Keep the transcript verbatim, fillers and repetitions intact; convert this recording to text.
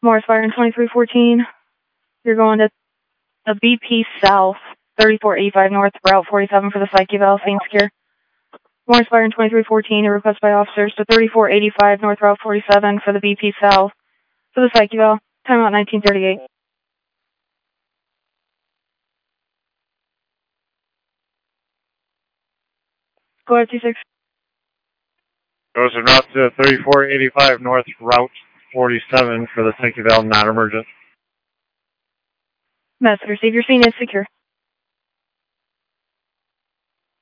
Morris Fire in twenty-three fourteen. You're going to the B P South, thirty-four eighty-five North, Route forty-seven for the Psyche Valve, Saint Secure. Morris Fire in twenty-three fourteen, a request by officers to thirty-four eighty-five North, Route forty-seven for the B P South for the Psyche Valve. Timeout nineteen thirty-eight. Go ahead, T six. Goes en route to thirty-four eighty-five North, Route forty-seven for the Psyche Valve, not emergent. Message received. Your scene is secure.